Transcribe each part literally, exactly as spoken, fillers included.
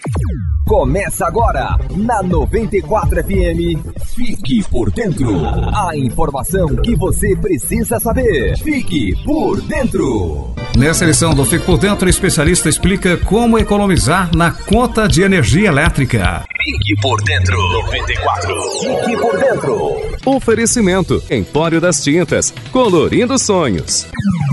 Começa agora, na noventa e quatro F M, Fique por Dentro. A informação que você precisa saber. Fique por Dentro. Nessa edição do Fique por Dentro, o especialista explica como economizar na conta de energia elétrica. Fique por Dentro. noventa e quatro. Fique por Dentro. Oferecimento: Empório das Tintas, colorindo sonhos.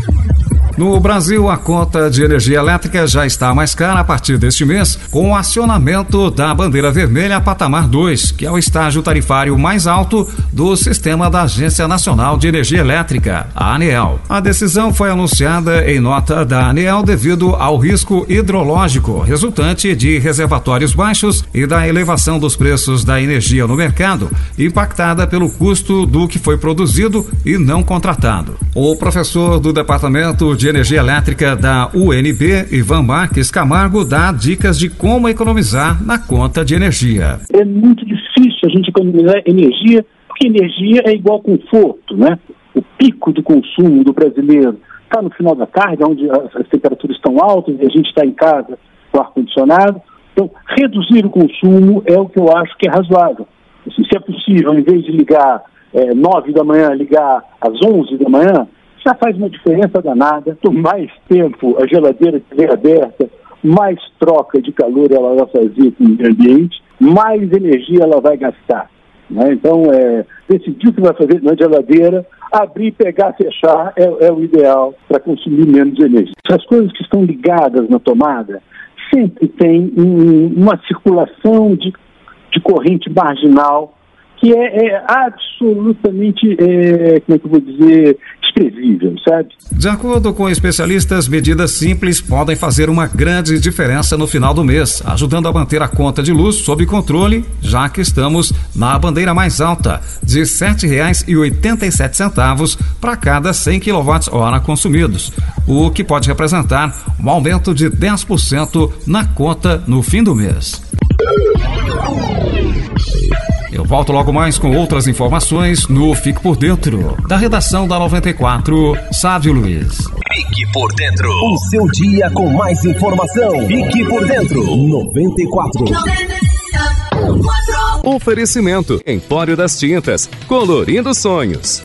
No Brasil, a conta de energia elétrica já está mais cara a partir deste mês, com o acionamento da bandeira vermelha patamar dois, que é o estágio tarifário mais alto do sistema da Agência Nacional de Energia Elétrica, a ANEEL. A decisão foi anunciada em nota da ANEEL devido ao risco hidrológico resultante de reservatórios baixos e da elevação dos preços da energia no mercado, impactada pelo custo do que foi produzido e não contratado. O professor do Departamento de Energia Elétrica da U N B, Ivan Marques Camargo, dá dicas de como economizar na conta de energia. É muito difícil a gente economizar energia, porque energia é igual conforto, né? O pico do consumo do brasileiro está no final da tarde, onde as, as temperaturas estão altas e a gente está em casa com ar-condicionado. Então, reduzir o consumo é o que eu acho que é razoável. Assim, se é possível, em vez de ligar é, nove da manhã, ligar às onze da manhã, já faz uma diferença danada. Quanto mais tempo a geladeira estiver aberta, mais troca de calor ela vai fazer com o meio ambiente, mais energia ela vai gastar, né? Então, é, decidir o que vai fazer na geladeira, abrir, pegar, fechar é, é o ideal para consumir menos energia. As coisas que estão ligadas na tomada sempre tem um, uma circulação de, de corrente marginal que é, é absolutamente, é, como é que eu vou dizer, desprezível, sabe? De acordo com especialistas, medidas simples podem fazer uma grande diferença no final do mês, ajudando a manter a conta de luz sob controle, já que estamos na bandeira mais alta, de sete reais e oitenta e sete centavos para cada cem quilowatt-hora consumidos, o que pode representar um aumento de dez por cento na conta no fim do mês. Eu volto logo mais com outras informações no Fique por Dentro, da redação da noventa e quatro, Sávio Luiz. Fique por Dentro. O seu dia com mais informação. Fique por Dentro. noventa e quatro. Oferecimento: Empório das Tintas, colorindo sonhos.